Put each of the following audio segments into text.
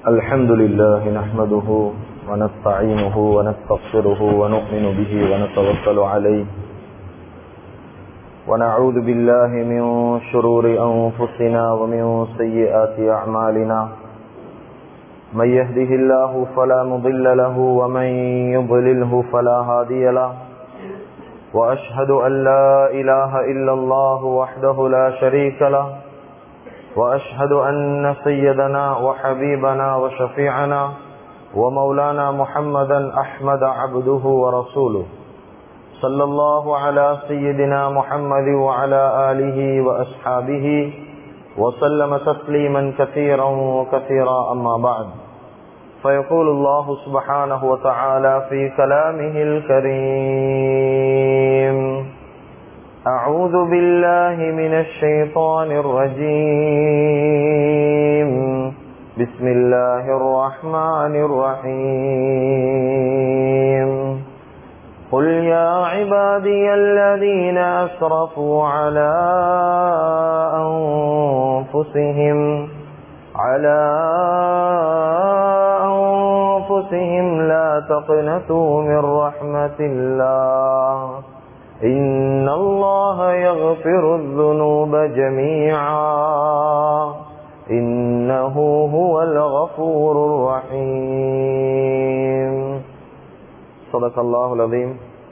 الحمد لله نحمده ونستعينه ونستغفره ونؤمن به ونتوكل عليه ونعوذ بالله من شرور أنفسنا ومن سيئات أعمالنا من يهده الله فلا مضل له ومن يضلله فلا هادي له وأشهد أن لا إله إلا الله وحده لا شريك له وأشهد أن سيدنا وحبيبنا وشفيعنا ومولانا محمدا أحمد عبده ورسوله صلى الله على سيدنا محمد وعلى آله وأصحابه وسلم تسليما كثيرا وكثيرا أما بعد فيقول الله سبحانه وتعالى في كلامه الكريم أعوذ بالله من الشيطان الرجيم بسم الله الرحمن الرحيم قل يا عبادي الذين أسرفوا على أنفسهم لا تقنطوا من رحمة الله إن الله يغفر الذنوب جميعا إنه هو الغفور الرحيم صدق الله العظيم.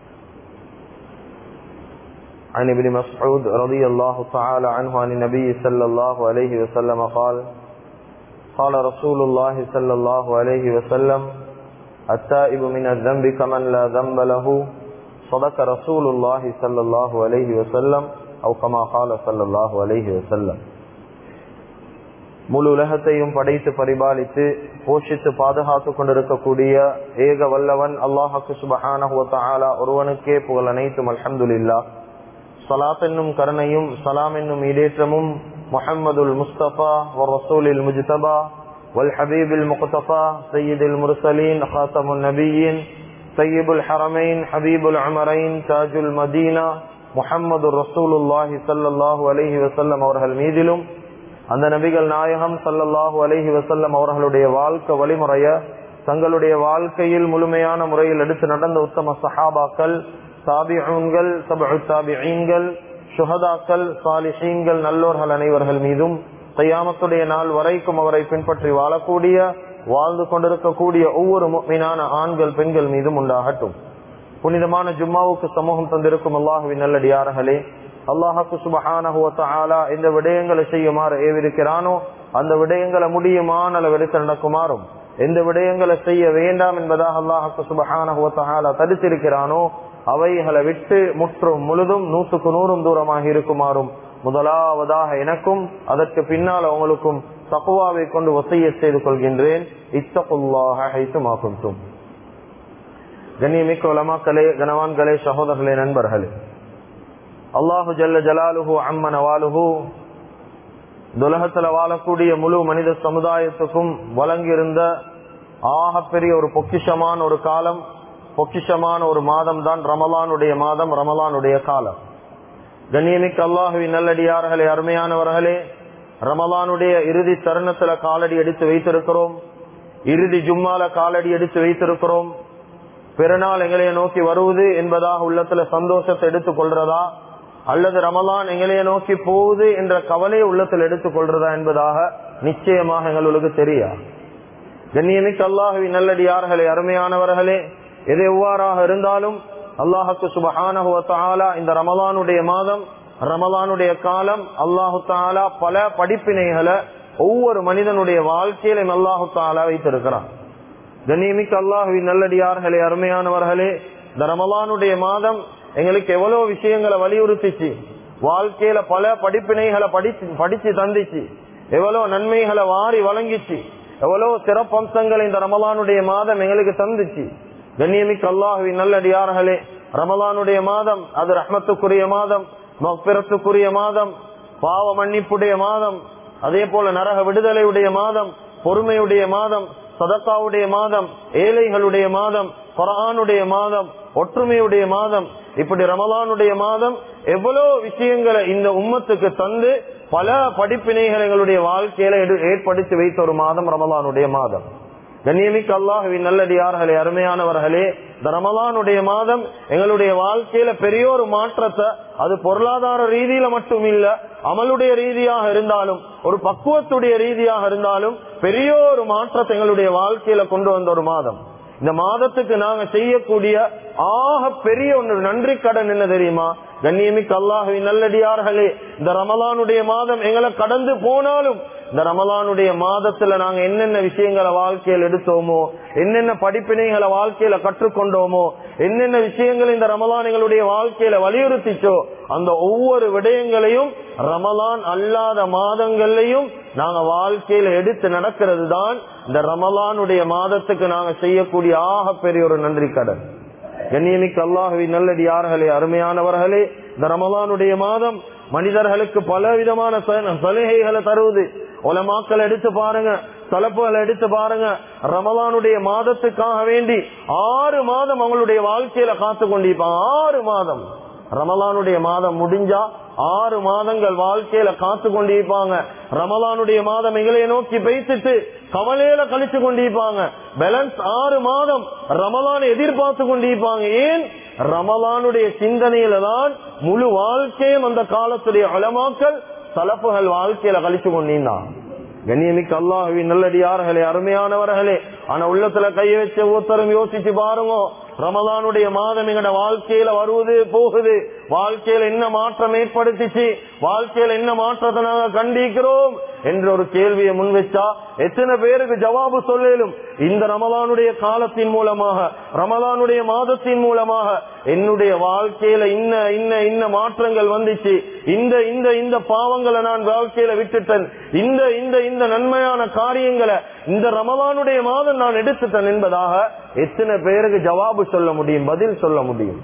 عن ابن مسعود رضي الله تعالى عنه عن النبي صلى الله عليه وسلم قال قال رسول الله صلى الله عليه وسلم التائب من الذنب كمن لا ذنب له صدق رسول الله صلى الله عليه وسلم أو كما قال صلى الله عليه وسلم. முழு உலகத்தையும் படைத்து பரிபாலித்து போஷித்து பாதுகாத்து கொண்டிருக்கக்கூடிய ஏக வல்லவன் அல்லாஹ்வுக்கு சுப்ஹானஹு வ தஆலா ஒருவனுக்கே புகழ் அனைத்தும். அல்ஹம்துலில்லாஹ். ஸலாத் என்னும் கருணையும் சலாம் என்னும் ஈடேற்றமும் முஹம்மதுல் முஸ்தபா வ ரசூலில் முஜ்தபா வல் ஹபீபில் முக்தஃபா சய்யிதுல் முர்சலீன் காத்தமுன் நபியீன் சய்யிபுல் ஹரமைன் ஹபீபுல் உமரைன் தாஜுல் மதீனா முஹம்மதுர் ரசூலுல்லாஹி ஸல்லல்லாஹு அலைஹி வஸல்லம் அவர்கள் மீதிலும் அந்த நபிகள் நாயகம் ஸல்லல்லாஹு அலைஹி வஸல்லம் அவர்களுடைய வாழ்க்கை வழிமுறைய தங்களுடைய வாழ்க்கையில் முழுமையான முறையில் எடுத்து நடந்த உத்தம சஹாபாக்கள், தாபிஊன்கள், தபஉ தாபிஈன்கள், ஷுஹதாக்கள், சாலிஹீன்கள், நல்லோர்கள் அனைவர்கள் மீதும் கியாமத்துடைய நாள் வரைக்கும் அவரை பின்பற்றி வாழக்கூடிய வாழ்ந்து கொண்டிருக்கக்கூடிய ஒவ்வொரு முஃமினான ஆண்கள் பெண்கள் மீதும் உண்டாகட்டும். புனிதமான ஜும்மாவுக்கு சமூகம் தந்திருக்கும் அல்லாஹ்வின் நல்லடியார்களே, அல்லாஹ்வுக்கு சுப்ஹானஹு வ தஆலா இந்த விடயங்களை செய்யுமாறு ஏவிருக்கிறானோ அந்த விடயங்களை முடியுமான அளவிற்கு நடக்குமாறும், எந்த விடயங்களை செய்ய வேண்டாம் என்பதாக அல்லாஹ்வுக்கு சுப்ஹானஹு வ தஆலா தடுத்திருக்கிறானோ அவைகளை விட்டு முற்றும் முழுதும் 100க்கு 100 தூரமாக இருக்குமாறும் முதலாவதாக எனக்கும் அதற்கு பின்னால் அவங்களுக்கும் தக்வாவை கொண்டு வசியத் செய்து கொள்கின்றேன். இத்தகுல்லாஹ ஹைசுமா குன்தும். கண்ணியமிக்க உலமாக்களே, கனவான்களே, சகோதரர்களே, நண்பர்களே, அல்லாஹு ஜல்ல ஜலாலுஹு அம்ம நவாலுஹு துலகத்துல வாழக்கூடிய முழு மனித சமுதாயத்துக்கும் வழங்கியிருந்த ஆகப்பெரிய ஒரு பொக்கிஷமான ஒரு காலம், பொக்கிஷமான ஒரு மாதம் தான் ரமலானுடைய மாதம், ரமலானுடைய காலம். கண்ணியமிக்க அல்லாஹுவின் நல்லடியார்களே, அருமையானவர்களே, ரமலானுடைய இறுதி தருணத்துல காலடி எடுத்து வைத்திருக்கிறோம். இறுதி ஜும்மால காலடி எடுத்து வைத்திருக்கிறோம். பிறநாள் எங்களைய நோக்கி வருவது என்பதாக உள்ளத்துல சந்தோஷத்தை எடுத்துக் கொள்றதா அல்லது ரமலான் எங்களைய நோக்கி போகுது என்ற கவலையை உள்ளத்தில் எடுத்துக் கொள்றதா என்பதாக நிச்சயமாக எங்களுக்கு தெரியா. கண்ணியமிக்க அல்லாஹுவின் நல்லடியார்களே, அருமையானவர்களே, எது எவ்வாறாக இருந்தாலும் அல்லாஹ்வுக்கு சுப்ஹானஹு வ தஆலா இந்த ரமலானுடைய மாதம், ரமலானுடைய காலம் அல்லாஹு தஆலா பல படிப்பினைகளை ஒவ்வொரு மனிதனுடைய வாழ்க்கையிலும் அல்லாஹு தஆலா வைத்திருக்கிறான். கண்ணியமிக்க அல்லாஹ்வின் நல்லடியார்களே, அருமையானவர்களே, இந்த ரமலானுடைய மாதம் எங்களுக்கு எவ்வளவு விஷயங்களை வலியுறுத்திச்சு, வாழ்க்கையில பல படிப்பினைகளை படிச்சு தந்துச்சு, எவ்வளவு நன்மைகளை வாரி வழங்கிச்சு, எவ்வளவு சிறப்பம்சங்களை இந்த ரமலானுடைய மாதம் எங்களுக்கு தந்துச்சு. கண்ணியமிக்க அல்லாஹ்வின் நல்லடியார்களே, ரமலானுடைய மாதம் அது ரஹ்மத்துக்குரிய மாதம், மக்ஃபிரத்துக்குரிய மாதம், பாவ மன்னிப்புடைய மாதம், அதே போல நரக விடுதலையுடைய மாதம், பொறுமையுடைய மாதம், சதக்காவுடைய மாதம், ஏழைகளுடைய மாதம், குர்ஆனுடைய மாதம், ஒற்றுமையுடைய மாதம். இப்படி ரமலானுடைய மாதம் எவ்வளவு விஷயங்களை இந்த உம்மத்துக்கு தந்து பல படிப்பினைகள் எங்களுடைய வாழ்க்கையில ஏற்படுத்தி வைத்த ஒரு மாதம் ரமலானுடைய மாதம். கண்ணியமிக்க அல்லாஹ்வின் நல்லடியார்களே, அருமையானவர்களே, இந்த ரமலானுடைய மாதம் எங்களுடைய வாழ்க்கையில பெரிய ஒரு மாற்றத்தை, அது பொருளாதார ரீதியில மட்டும் இல்ல, அமலுடைய ரீதியாக இருந்தாலும், ஒரு பக்குவத்துடைய ரீதியாக இருந்தாலும் பெரிய ஒரு மாற்றத்தை எங்களுடைய வாழ்க்கையில கொண்டு வந்த ஒரு மாதம். இந்த மாதத்துக்கு நாங்க செய்யக்கூடிய ஆக பெரிய ஒன்று நன்றி கடன் என்ன தெரியுமா? கண்ணியமிக்க அல்லாஹ்வின் நல்லடியார்களே, இந்த ரமலானுடைய மாதம் எங்களை கடந்து போனாலும் இந்த ரமலானுடைய மாதத்துல நாங்க என்னென்ன விஷயங்களை வாழ்க்கையில் எடுத்தோமோ, என்னென்ன படிப்பினைகளை வாழ்க்கையில கற்றுக்கொண்டோமோ, என்னென்ன விஷயங்கள் இந்த ரமலான் எங்களுடைய வாழ்க்கையில வலியுறுத்திச்சோ, அந்த ஒவ்வொரு விடயங்களையும் ரமலான் அல்லாத மாதங்கள்லையும் நாங்க வாழ்க்கையில எடுத்து நடக்கிறது தான் இந்த ரமலானுடைய மாதத்துக்கு நாங்க செய்யக்கூடிய ஆக பெரிய ஒரு நன்றி கடன். கண்ணியமிக்க அல்லாஹ்வின் நல்லடியார்களே, அருமையானவர்களே, இந்த ரமலானுடைய மாதம் மனிதர்களுக்கு பல விதமான சலுகைகளை தருவது. உலமாக்கள் எடுத்து பாருங்க, தலப்புகளை எடுத்து பாருங்க. ரமலானுடைய மாதத்துக்காக வேண்டி 6 மாதம் அவங்களுடைய வாழ்க்கையில காத்து கொண்டிருப்பாங்க. 6 மாதம் ரமலானுடைய மாதம் முடிஞ்சா 6 மாதங்கள் வாழ்க்கையில காத்து கொண்டிருப்பாங்க. ரமலானுடைய மாதம் எங்களை நோக்கி பேசிட்டு கவலையில கழிச்சு கொண்டிருப்பாங்க. பேலன்ஸ் 6 மாதம் ரமலானை எதிர்பார்த்து கொண்டிருப்பாங்க. ஏன்? ரமலானுடைய சிந்தனையில தான் முழு வாழ்க்கையும் அந்த காலத்துடைய உலமாக்கள் சலப்புகள் வாழ்க்கையில கழிச்சு கொண்டிருந்தான். கண்ணியமிக்க அல்லாஹ்வின் நல்லடியார்களே, அருமையானவர்களே, ஆனா உள்ளத்துல கைய வச்ச ஒருத்தரும் யோசிச்சு பாருங்க, ரமலானுடைய மாதம் எங்கட வாழ்க்கையில வருவது போகுது, வாழ்க்கையில என்ன மாற்றம் ஏற்படுத்திச்சு, வாழ்க்கையில என்ன மாற்றத்தை நாங்க கண்டிக்கிறோம் என்ற ஒரு கேள்வியை முன் வச்சா எத்தனை பேருக்கு ஜவாபு சொல்லலும்? இந்த ரமலானுடைய காலத்தின் மூலமாக, ரமலானுடைய மாதத்தின் மூலமாக என்னுடைய வாழ்க்கையில இன்ன இன்ன இன்ன மாற்றங்கள் வந்துச்சு, இந்த இந்த இந்த பாவங்களை நான் வாழ்க்கையில விட்டுட்டேன், இந்த இந்த இந்த நன்மையான காரியங்களை இந்த ரமலானுடைய மாதம் நான் எடுத்துட்டேன் என்பதாக எத்தனை பேருக்கு ஜவாபு சொல்ல முடியும், பதில் சொல்ல முடியும்?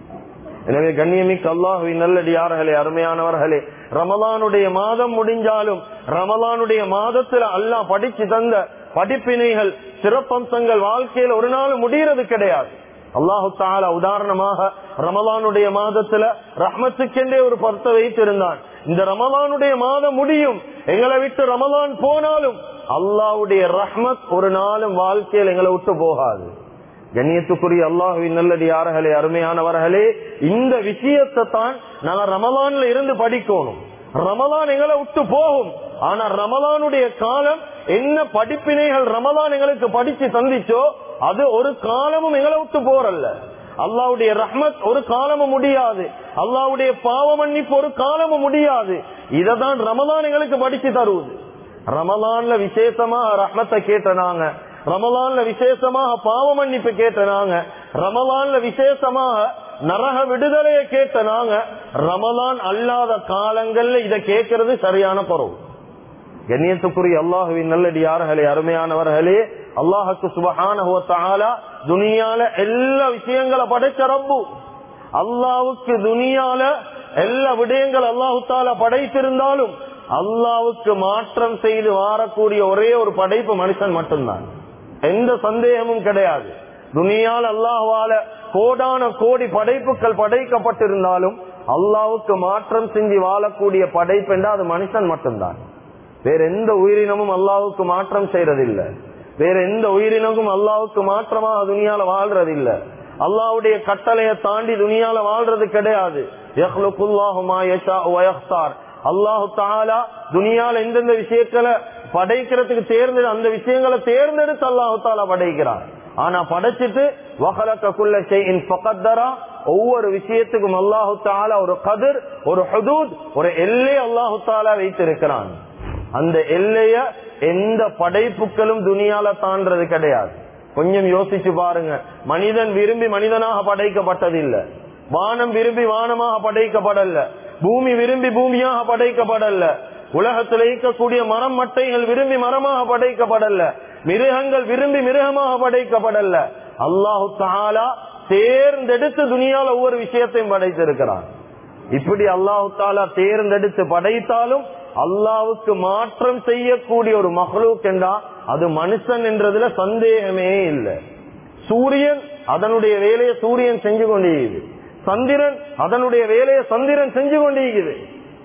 எனவே கண்ணியமிக்க அல்லாஹ்வின் நல்லடியார்களே, அருமையானவர்களே, ரமலானுடைய மாதம் முடிஞ்சாலும் ரமலானுடைய மாதத்துல அல்லாஹ் படிச்சு தந்த படிப்பினைகள், சிறப்பம்சங்கள் வாழ்க்கையில ஒரு நாள் முடிகிறது கிடையாது. அல்லாஹு தஆலா உதாரணமாக ரமலானுடைய மாதத்துல ரஹ்மத்துக்கென்றே ஒரு பர்த்த வைத்திருந்தான். இந்த ரமலானுடைய மாதம் முடியும், எங்களை விட்டு ரமலான் போனாலும் அல்லாஹ்வுடைய ரஹ்மத் ஒரு நாளும் வாழ்க்கையில் எங்களை விட்டு போகாது. கண்ணியத்துக்குரிய அல்லாஹ்வின் நல்லடியார்களே, அருமையானவர்களே, இந்த விஷயத்தை தான் நாங்க ரமலான்ல இருந்து படிக்கணும். ரமலான் எங்களை விட்டு போகும், ஆனா ரமலானுடைய காலம் என்ன படிப்பினைகள் ரமலான் எங்களுக்கு படிச்சு தந்திச்சோ அது ஒரு காலமும் எங்களை விட்டு போறல்ல. அல்லாஹ்வுடைய ரஹ்மத் ஒரு காலமும் முடியாது, அல்லாஹ்வுடைய பாவ மன்னிப்பு ஒரு காலமும் முடியாது. இததான் ரமலான் எங்களுக்கு படிச்சு தருவது. ரமலான்ல விசேஷமாக ரஹ்மத்தை கேட்டனாங்க, ரமலான்ல விசேஷமாக பாவ மன்னிப்பு கேட்டனாங்க, ரமலான்ல விசேஷமாக நரக விடுதலையை கேட்டனாங்க. ரமலான் அல்லாத காலங்கள்ல இதை கேட்கறது சரியான குறவு. கண்ணியத்துக்குரிய அல்லாஹ்வின் நல்லடியார்களே, அருமையானவர்களே, அல்லாஹ்வுக்கு சுப்ஹானஹு வ தஆலா துனியால எல்லா விஷயங்களை படைச்ச ரப்பு. அல்லாஹ்வுக்கு துனியால எல்லா விடயங்கள் அல்லாஹ் தஆலா படைத்திருந்தாலும் அல்லாஹ்வுக்கு மாற்றம் செய்து வாரக்கூடிய ஒரே ஒரு படைப்பு மனுஷன் மட்டும்தான். எந்த சந்தேகமும் கிடையாது. துனியால அல்லாஹ்வால கோடான கோடி படைப்புகள் படைக்கப்பட்டிருந்தாலும் அல்லாஹ்வுக்கு மாற்றம் செஞ்சு வாழக்கூடிய படைப்பு என்றால் அது மனுஷன் மட்டும்தான். வேற எந்த உயிரினமும் அல்லாஹ்வுக்கு மாற்றம் செய்யறதில்லை. வேற எந்த உயிரினமும் அல்லாஹ்வுக்கு மாற்றமாக துனியால வாழ்றதில்லை. அல்லாஹ்வுடைய கட்டளையை தாண்டி துனியால வாழ்றது கிடையாது. யஹ்லுகுல்லாஹு மா யஷாஉ வ யக்தார். அல்லாஹ் தஆலா துனியால எந்தெந்த விஷயங்களை படைக்கிறதுக்கு தேர்ந்தெடு அந்த விஷயங்களை தேர்ந்தெடுத்து அல்லாஹ் தஆலா படைக்கிறார். ஆனா படைச்சிட்டு வஹலக குல்ல ஷைஇன் ஃபகத்தரா, ஒவ்வொரு விஷயத்துக்கும் அல்லாஹ் தஆலா ஒரு கதிர், ஒரு ஹுதூத், ஒரு எல்லை அல்லாஹ் தஆலா வைத்திருக்கிறான். அந்த எல்லைய எந்த படைப்புகளும் துனியால தாண்டது கிடையாது. கொஞ்சம் யோசிச்சு பாருங்க. மனிதன் விரும்பி மனிதனாக படைக்கப்பட்டதில்லை, வானம் விரும்பி வானமாக படைக்கப்படல, பூமி விரும்பி பூமியாக படைக்கப்படல, உலகத்தில் இருக்கக்கூடிய மரம் மட்டைகள் விரும்பி மரமாக படைக்கப்படல, மிருகங்கள் விரும்பி மிருகமாக படைக்கப்படல. அல்லாஹு தஆலா தேர்ந்தெடுத்து துனியால ஒவ்வொரு விஷயத்தையும் படைத்திருக்கிறான். இப்படி அல்லாஹு தஆலா தேர்ந்தெடுத்து படைத்தாலும் அல்லாஹ்வுக்கு மாற்றம் செய்யக்கூடிய ஒரு மஹ்லூக் என்றா அது மனுஷன் என்றதுல சந்தேகமே இல்லை. சூரியன் அதனுடைய வேலையை சூரியன் செஞ்சு கொண்டிருக்குது, சந்திரன் அதனுடைய வேலையை சந்திரன் செஞ்சு கொண்டிருக்குது.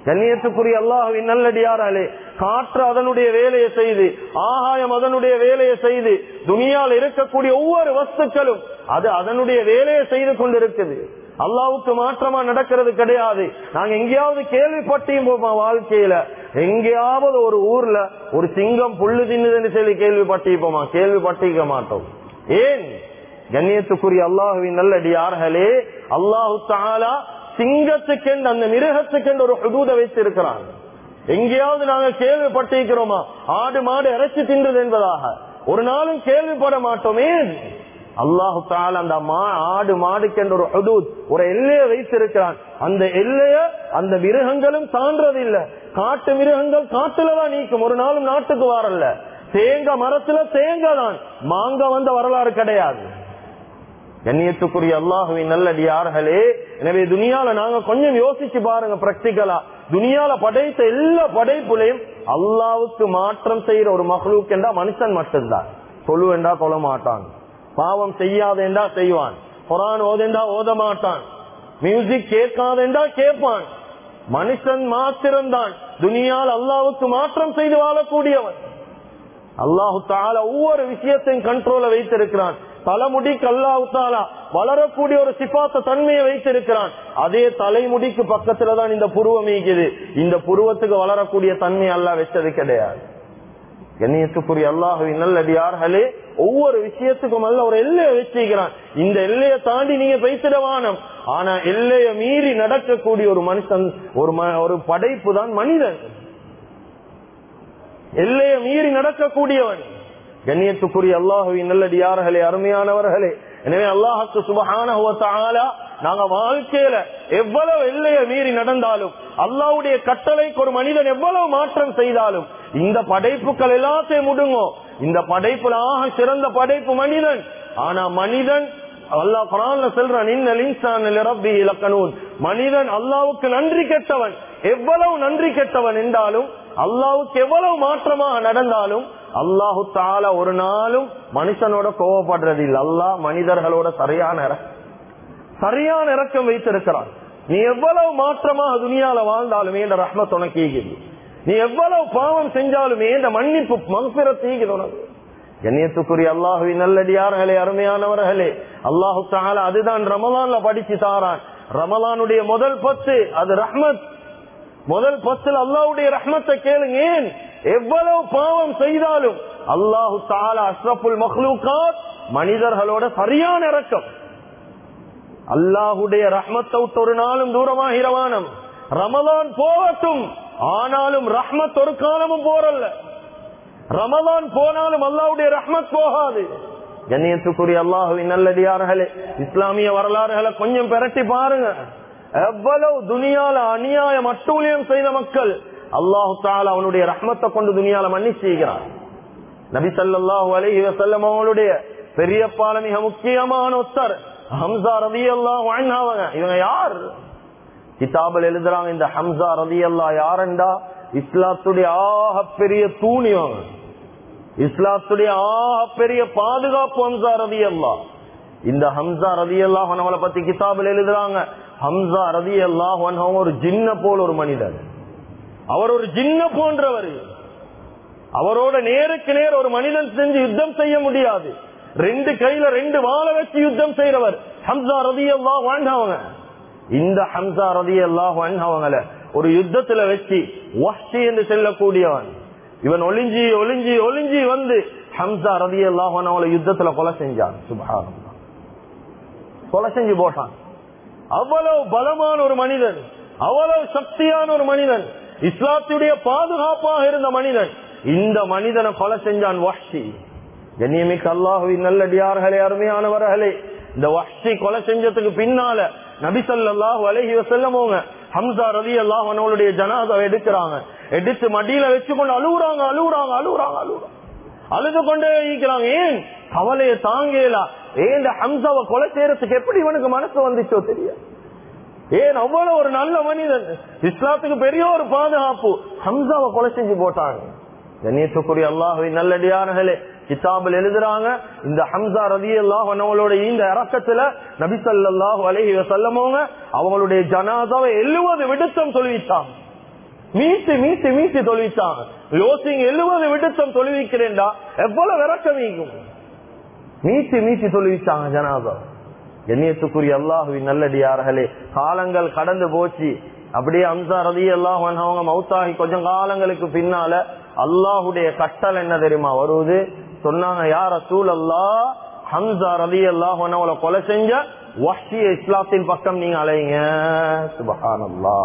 கண்ணியத்துக்குரிய அல்லாஹ்வின் நல்லடியார்களே, காற்று அதனுடைய வேலையை செய்து, ஆகாயம் அதனுடைய வேலையை செய்து, துனியால் இருக்கக்கூடிய ஒவ்வொரு வஸ்துக்களும் அது அதனுடைய வேலையை செய்து கொண்டிருக்குது. அல்லாஹ்வுக்கு மாற்றமா நடக்கிறது கிடையாது. நாங்க எங்கேயாவது கேள்விப்பட்டியும் போமா, வாழ்க்கையில எங்கேயாவது ஒரு ஊர்ல ஒரு சிங்கம் புல்லு தின்னுதுன்னு சொல்லி கேள்விப்பட்டிருப்போமா? கேள்விப்பட்டிருக்க மாட்டோம். ஏன்? கண்ணியத்துக்குரிய அல்லாஹ்வின் நல்லடியார்களே, அல்லாஹு தஆலா சிங்கத்துக்கென்று, அந்த மிருகத்துக்கென்று ஒரு ஹுதூத வைத்திருக்கிறான். எங்கேயாவது நாங்க கேள்விப்பட்டிருக்கிறோமா ஆடு மாடு இறைச்சி தின்றது என்பதாக? ஒரு நாளும் கேள்விப்பட மாட்டோமே. அல்லாஹு தஆலா அந்த ஆடு மாடுக்கென்று ஒரு ஹுதூத், ஒரு எல்லையை வைத்திருக்கிறான். அந்த எல்லைய அந்த மிருகங்களும் தாண்டதில்லை. காட்டு மிருகங்கள் காட்டுலதான் நீக்கும், ஒரு நாளும் நாட்டுக்கு வரல. தேங்காய் மரத்துல தேங்காய் தான், மாங்காய் வந்த வரலாறு கிடையாது. கண்ணியத்துக்குரிய அல்லாஹ்வின் நல்லடியார்களே, எனவே துனியால நாங்க கொஞ்சம் யோசிச்சு பாருங்க பிராக்டிகலா. துனியால படைத்த எல்லா படைப்புலையும் அல்லாஹ்வுக்கு மாற்றம் செய்யற ஒரு மக்லூக் என்றா மனுஷன் மட்டும்தான். தொழுவேண்டா தொழ மாட்டான், பாவம் செய்யாதேண்டா செய்வான், குர்ஆன் ஓதேண்டா ஓத மாட்டான், மியூசிக் கேட்காதேண்டா கேட்பான். மனுஷன் மாத்திரம்தான் துனியால் அல்லாஹ்வுக்கு மாற்றம் செய்து வாழக்கூடியவன். அல்லாஹு தஆலா ஒவ்வொரு விஷயத்தையும் கண்ட்ரோல வைத்திருக்கிறான். தலைமுடிக்கு அல்லாஹு தஆலா வளரக்கூடிய ஒரு சிபாத்த தன்மையை வைத்திருக்கிறான். அதே தலைமுடிக்கு பக்கத்துலதான் இந்த புருவம் இருக்குது. இந்த புருவத்துக்கு வளரக்கூடிய தன்மை அல்லாஹ் வச்சது கிடையாது. கண்ணியத்துக்குரிய அல்லாஹ்வின் நல்லடியார்களே, ஒவ்வொரு விஷயத்துக்கும் அல்லாஹ் ஒரு எல்லையை வச்சிருக்கிறான். இந்த எல்லையை தாண்டி நீங்க பேசிடவானம். ஆனா எல்லையை மீறி நடக்கக்கூடிய ஒரு மனுஷன், ஒரு படைப்பு தான் மனிதன். எல்லையை மீறி நடக்கக்கூடியவன். கண்ணியத்துக்குரிய அல்லாஹ்வின் நல்லடியார்களே, அருமையானவர்களே, எனவே அல்லாஹ்வுக்கு சுப்ஹானஹு வ தஆலா நாங்க வாழ்க்கையில எவ்வளவு எல்லையை மீறி நடந்தாலும், அல்லாஹ்வுடைய கட்டளைக்கு ஒரு மனிதன் எவ்வளவு மாற்றம் செய்தாலும், இந்த படைப்புகள் எல்லாத்தையும் முடுங்கோ. இந்த படைப்புல ஆக சிறந்த படைப்பு மனிதன். ஆனா மனிதன், அல்லாஹ் குர்ஆன்ல சொல்றான், இன்னல் இன்சான லிரப்பிஹி லகனூன், மனிதன் அல்லாஹ்வுக்கு நன்றி கெட்டவன். எவ்வளவு நன்றி கெட்டவன் என்றாலும், அல்லாஹ்வுக்கு எவ்வளவு மாற்றமாக நடந்தாலும், அல்லாஹு தஆலா ஒரு நாளும் மனுஷனோட கோவப்படுறது இல்லை. அல்லாஹ் மனிதர்களோட சரியான இரக்கம் வைத்திருக்கிறான். நீ எவ்வளவு மாற்றமாக துனியால வாழ்ந்தாலுமே இந்த ரஹ்மத் உனக்கு ஈகுது. நீ எவ்வளவு பாவம் செஞ்சாலுமே இந்த மன்னிப்பு மக்ஃபிரத் ஈகுது உனக்கு. கண்ணியத்துக்குரிய அல்லாஹ்வின் நல்லடியார்களே, அருமையானவர்களே, அல்லாஹு தஆலா அதுதான் ரமலான்ல படிச்சு தாரான். ரமலானுடைய முதல் 10 அது ரஹ்மத். முதல் 10 அல்லாஹ்வுடைய ரஹ்மத்தை கேளுங்க. ஏன்? எவ்வளவு பாவம் செய்தாலும் அல்லாஹு தஆலா அஷ்ரஃபுல் மக்லூகாத், மனிதர்களோட சரியான இரக்கம். அல்லாஹ்வுடைய ரஹ்மத்தை விட்டு ஒரு நாளும் தூரமாகிறவானம். ரமலான் போகட்டும், ஆனாலும் ரஹ்மத் ஒரு காலமும் போறல்ல. ரமலான் போனாலும் அல்லாஹ்வுடைய ரஹ்மத் போகாது. கண்ணியத்துக்குரிய அல்லாஹ்வின் நல்லடியார்களே, இஸ்லாமிய வரலாறுகளை கொஞ்சம் பிரட்டி பாருங்க. எவ்வளவு துனியால அநியாயம் அட்டூழியம் செய்த மக்கள் அல்லாஹு தஆலா அவனுடைய ரஹ்மத்தை கொண்டு துனியால மன்னிச்சு செய்கிறார். நபி ஸல்லல்லாஹு அலைஹி வஸல்லம் அவங்களுடைய பெரிய பால மிக முக்கியமான ஒருத்தர் ஹம்சா ரலியல்லாஹு அன்ஹு. இவங்க யார்? கிதாபில் எழுதுறாங்க, இந்த ஹம்சா ரலியல்லாஹு யாருண்டா இஸ்லாத்துடைய ஆக பெரிய தூண். இவங்க இஸ்லாத்துடைய ஆக பெரிய பாதுகாப்பு ஹம்சா ரலியல்லாஹு. இந்த ஹம்சா ரலியல்லாஹு அன்ஹுவ பத்தி கிதாபில் எழுதுறாங்க, ஹம்சா ரலியல்லாஹு அன்ஹு ஒரு ஜின்ன போல ஒரு மனிதர். அவர் ஒரு ஜின்ன போன்றவர். அவரோட நேருக்கு நேர் ஒரு மனிதன் செஞ்சு யுத்தம் செய்ய முடியாது. 2 கையில 2 வாளை வச்சு யுத்தம் செய்யறவர் ஹம்சா ரலியல்லாஹு அன்ஹு. இந்த ஹம்சா ரலியல்லாஹு அன்ஹுவங்கள ஒரு யுத்தத்துல வச்சு வஹ்ஷி என்று சொல்லக்கூடியவன், இவன் ஒளிஞ்சி ஒளிஞ்சி ஒளிஞ்சி வந்து ஹம்சா ரலியல்லாஹு அன்ஹுவங்கள யுத்தத்துல கொலை செஞ்சான். சுப்ஹானல்லாஹ், கொலை செஞ்சு போட்டான். அவ்வளவு பலமான ஒரு மனிதன், அவ்வளவு சக்தியான ஒரு மனிதன், இஸ்லாத்துடைய பாதுகாப்பாக இருந்த மனிதன். இந்த மனிதனை கொலை செஞ்சான் வஹ்ஷி. கண்ணியமிக்க அல்லாஹ்வின் நல்லடியார்களே, அருமையானவர்களே, இந்த வஹ்ஷி கொலை செஞ்சதுக்கு பின்னால நபி ஸல்லல்லாஹு அலைஹி வஸல்லம் அவங்க ஹம்சா ரலியல்லாஹு அன்ஹுடைய ஜனாஸாவை எடுக்கிறாங்க. எடுத்து மடியில வச்சுக்கொண்டு அழுகுறாங்க அழுகுறாங்க அழுகுறாங்க அழுகுறாங்க அழுது கொண்டே இருக்கிறாங்க. ஏன்? கவலையை தாங்கல. ஏன் ஹம்சாவை கொலை செய்யறதுக்கு எப்படி இவனுக்கு மனசு வந்துச்சோ தெரியாது. ஏன்? அவ்வளவு ஒரு நல்ல மனிதன், இஸ்லாத்துக்கு பெரிய ஒரு பாதுகாப்பு, ஹம்சாவை கொலை செஞ்சு போட்டாங்க. கண்ணியத்துக்குரிய அல்லாஹ்வின் நல்லடியார்களே, கிதாபில் எழுதுறாங்க, இந்த ஹம்சா ரலியல்லாஹு அன்ஹுவோட இந்த இரக்கத்துல நபி ஸல்லல்லாஹு அலைஹி வஸல்லம் அவங்களுடைய ஜனாஸாவை 70 விடுத்தம் சொல்லிட்டாங்க. மீட்டு மீட்டு மீட்டு தொழுவிச்சாங்க. யோசிங்க, 70 விடுத்தம் தொழுவிக்கிறேன்டா எவ்வளவு விரக்கமீகும். மீட்டு மீட்டு தொழுவிச்சாங்க ஜனாதா. கண்ணியத்துக்குரிய அல்லாஹுவின் நல்லடியார்களே, காலங்கள் கடந்து போச்சு. அப்படியே ஹம்சா ரலியல்லாஹு அன்ஹு அவங்க மௌத்தாகி கொஞ்சம் காலங்களுக்கு பின்னால அல்லாஹுடைய கட்டளை என்ன தெரியுமா வருது? சொன்னாங்க, யா ரசூலல்லாஹ், ஹம்சா ரலியல்லாஹு அன்ஹு அவளை கொலை செஞ்ச வஹ்ஷி இஸ்லாத்தின் பக்கம் நீங்க அலைங்க. சுப்ஹானல்லாஹ்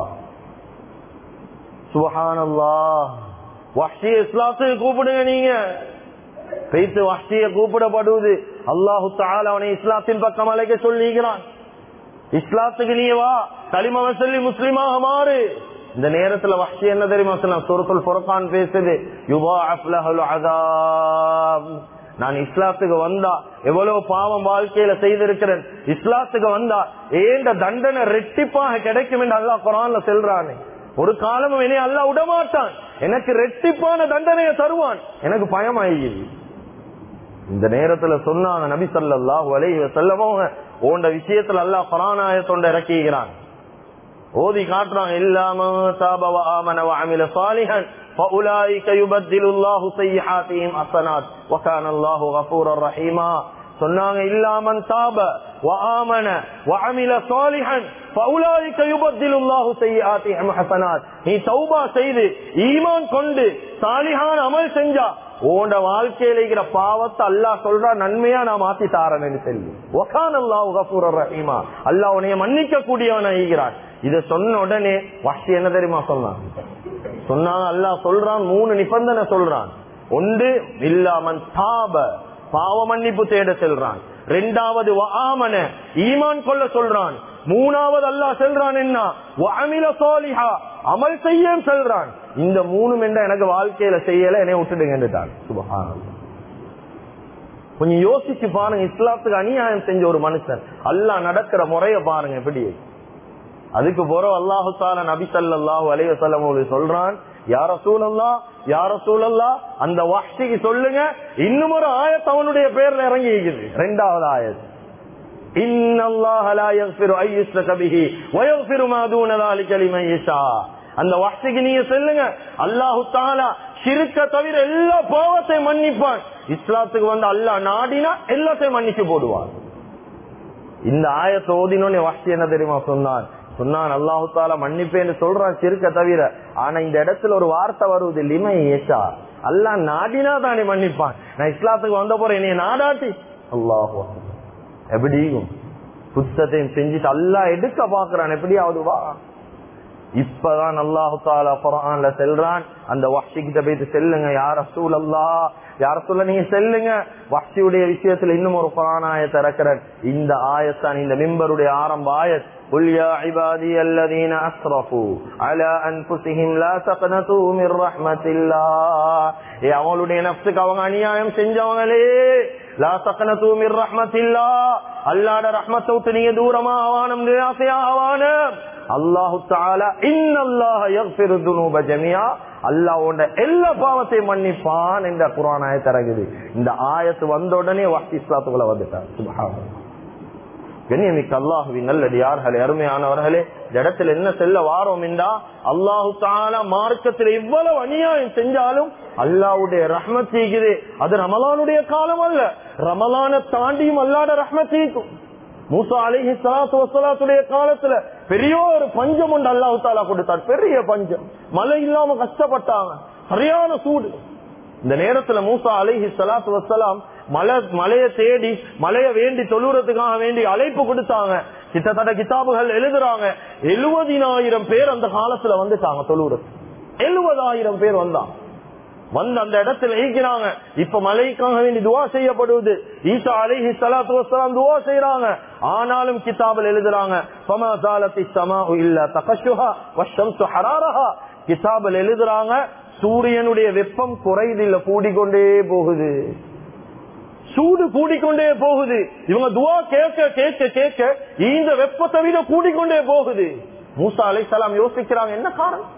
சுப்ஹானல்லாஹ். வஹ்ஷி இஸ்லாத்துக்கு கூப்பிடுங்க. நீங்க பேத்து வஹ்ஷிய கூப்பிடப்படுவது. அல்லாஹு தஆலா அவனை இஸ்லாத்தின் பக்கம் அழைக்க சொல்லிக்கிறான். இஸ்லாத்துக்கு நீ வா, கலிமாவை சொல்லி முஸ்லிமாக மாறு. இந்த நேரத்துல வஹ்ஷி என்ன தெரியுமா சொன்னா? சூரத்துல் ஃபுர்கான் பேசுது, யுபாஅஃப் லஹுல் அஸாப். நான் இஸ்லாத்துக்கு வந்தா எவ்வளவு பாவம் வாழ்க்கையில செய்திருக்கிறேன், இஸ்லாத்துக்கு வந்தா ஏண்ட தண்டனை ரெட்டிப்பாக கிடைக்கும் என்று அல்லாஹ் குர்ஆன்ல சொல்றானே. ஒரு காலமும் என்னை அல்லாஹ் விடமாட்டான், எனக்கு ரெட்டிப்பான தண்டனையை தருவான். எனக்கு பயமாயிடுது. இந்த நேரத்துல சொன்னாங்க நபி ஸல்லல்லாஹு அலைஹி வஸல்லம், ஓண்ட விஷயத்துல அல்லாஹ் குர்ஆன் ஆயத்தோட இறக்கிக்கிறான். ஓதி காட்டுறாங்க, இல்லாம தாப வ ஆமன வ அமில சாலிஹன் ஃபஉலாயிக யுபத்திலுல்லாஹு ஸய்யிஆத்திஹிம் ஹஸனாத் வ கானல்லாஹு கஃபூரர் ரஹீமா. சொன்னாங்க, இல்லாமன் தாப வ ஆமன வ அமில சாலிஹன் ஃபஉலாயிக யுபத்திலுல்லாஹு ஸய்யிஆத்திஹிம் ஹஸனாத். நீ தௌபா செய்து ஈமான் கொண்டு சாலிஹான அமல் செஞ்சா உன்ட வாழ்க்கையில இருக்கிற பாவத்தை அல்லாஹ் சொல்றா நன்மையா நான் மாத்தி தாரேன்னு சொல்லி. வ கானல்லாஹு கஃபூரர் ரஹீமா. அல்லாஹ் உன்னை மன்னிக்க கூடியவனா இருக்கிறான். இத சொன்ன உடனே வஹ்ஷி என்ன தெரியுமா சொன்னாங்க? அல்லாஹ் சொல்றான், 3 நிபந்தனை சொல்றான். ஒன்று, இல்லாமன் தாப, பாவ மன்னிப்பு தேட சொல்றான். 2வது வ ஆமன, ஈமான் கொள்ள சொல்றான். 3வது அல்லாஹ் சொல்றான் என்ன? வ அமில சாலிஹா, அமல் செய்ய சொல்றான். இந்த 3 என்ற எனக்கு வாழ்க்கையில செய்யல, என்னை விட்டுடுங்கன்னுட்டான். சுப்ஹானல்லாஹ். கொஞ்சம் யோசிச்சு பாருங்க, இஸ்லாத்துக்கு அநியாயம் செஞ்ச ஒரு மனுஷன் அல்லாஹ் நடக்கிற முறைய பாருங்க எப்படி. அதுக்கு போற அல்லாஹு தஆலா நபி ஸல்லல்லாஹு அலைஹி வஸல்லம் சொல்றான், யா ரசூலல்லாஹ், யா ரசூலல்லாஹ், அந்த வஹ்ஷிக்கு சொல்லுங்க இன்னும் ஒரு ஆயத் அவனுடைய பேர்ல இறங்கி இருக்குது. 2வது ஆயத், இன்னல்லாஹ லா யக்ஃபிரு அன் யுஷ்ரக பிஹி வ யக்ஃபிரு மா தூன ஸாலிக லிமன் யஷா. அந்த வஹ்ஷிக்கு நீங்க சொல்லுங்க, அல்லாஹு தஆலா ஷிர்க்க தவிர எல்லா பாவத்தையும் மன்னிப்பான். இஸ்லாத்துக்கு வந்து அல்லாஹ் நாடினா எல்லாத்தையும் மன்னிச்சு போடுவான். இந்த ஆயத்தை ஓதினோனே வஹ்ஷி என்ன தெரியுமா சொன்னான்? அல்லாஹு தஆலா மன்னிப்பேன்னு சொல்றான் ஷிர்க்க தவிர. ஆனா இந்த இடத்துல ஒரு வார்த்தை வருவது, லிமன் யஷா. அல்லாஹ் நாடினா தானே மன்னிப்பான். நான் இஸ்லாத்துக்கு வந்த போற என்னைய நாடாட்டி அல்லாஹ் எப்படி குத்தத்தையும் செஞ்சுட்டு அல்லாஹ் எடுக்க பாக்குறான். எப்படியாவது வா. இப்பதான் அல்லாஹு தஆலா குர்ஆன்ல சொல்றான், அந்த வஹ்ஷி கிட்ட போயிட்டு செல்லுங்க, யா ரசூலல்லாஹ், யா ரசூலல்லாஹ் நீங்க செல்லுங்க. வஹ்ஷியுடைய விஷயத்துல இன்னும் ஒரு குர்ஆன் ஆயத்தை இறக்குறேன். இந்த ஆயத்தான் இந்த மிம்பருடைய ஆரம்ப ஆயத். قل يا عبادي الذين اسرفوا على انفسهم لا تقنطوا من رحمة الله. அவங்களுடைய நஃப்ஸுக்கு அவங்க அநியாயம் செஞ்சவங்களே, லா தக்னது மின் ரஹ்மத்தில்லாஹ், அல்லாஹ்வுடைய ரஹ்மத்தை விட்டு நீங்க தூரமா ஆவானம், நிராசையா ஆவானம். அல்லாஹு தஆலா இன்னல்லாஹ யக்ஃபிரு துனூப ஜமீஆ, அல்லாஹ் உன்ட எல்லா பாவத்தையும் மன்னிப்பான் என்ற குர்ஆன் ஆயத் இறங்குது. இந்த ஆயத்து வந்த உடனே வஹ்ஷி இஸ்லாத்துக்குள்ள வந்துட்டார். சுப்ஹானல்லாஹ். கண்ணியமிக்க அல்லாஹுவின் நல்லடியார்களே, அருமையானவர்களே, இந்த இடத்துல என்ன செல்ல வாரோம் என்றா, அல்லாஹு தஆலா மார்க்கத்தில் இவ்வளவு அநியாயம் செஞ்சாலும் அல்லாஹ்வுடைய ரஹ்மத் இருக்குது. அது ரமலானுடைய காலம் அல்ல, ரமலானை தாண்டியும் அல்லாஹ்வுடைய ரஹ்மத் இருக்கும். மூசா அலைஹிஸ்ஸலாத்து வஸ்ஸலாத்துடைய காலத்துல பெரிய ஒரு பஞ்சம் ஒன்று அல்லாஹு தஆலா கொடுத்தார். பெரிய பஞ்சம், மழை இல்லாம கஷ்டப்பட்டாங்க, சரியான சூடு. இந்த நேரத்துல மூசா அலைஹிஸ்ஸலாத்து வஸ்ஸலாம் மலைய தேடி, மலைய வேண்டி தொழுறதுக்காக வேண்டி அழைப்பு கொடுத்தாங்க. கிட்டத்தட்ட கிதாபுகள் எழுதுறாங்க, 70,000 பேர் அந்த காலத்துல வந்துட்டாங்க தொழுறது. 70,000 பேர் வந்தாங்க. வந்து அந்த இடத்துல ஈக்கிறாங்க. இப்ப மலைக்காக வேண்டி துவா செய்யப்படுவது. ஈசா அலைஹிஸ்ஸலாத்து வஸ்ஸலாம் துவா செய்யறாங்க. ஆனாலும் கிதாபில் எழுதுறாங்க, ஃபமா ஸாலத்திஸ் ஸமாஉ இல்லா தகஷுஹா வஷ்ஷம்ஸு ஹராரஹா. கிதாபில் எழுதுறாங்க, சூரியனுடைய வெப்பம் குறைதில்ல, கூடிக்கொண்டே போகுது, சூடு கூடிக்கொண்டே போகுது. இவங்க துவா கேட்க கேட்க கேட்க இந்த வெப்பத்தை விட கூடிக்கொண்டே போகுது. மூசா அலைஹிஸ்ஸலாம் யோசிக்கிறாங்க, என்ன காரணம்,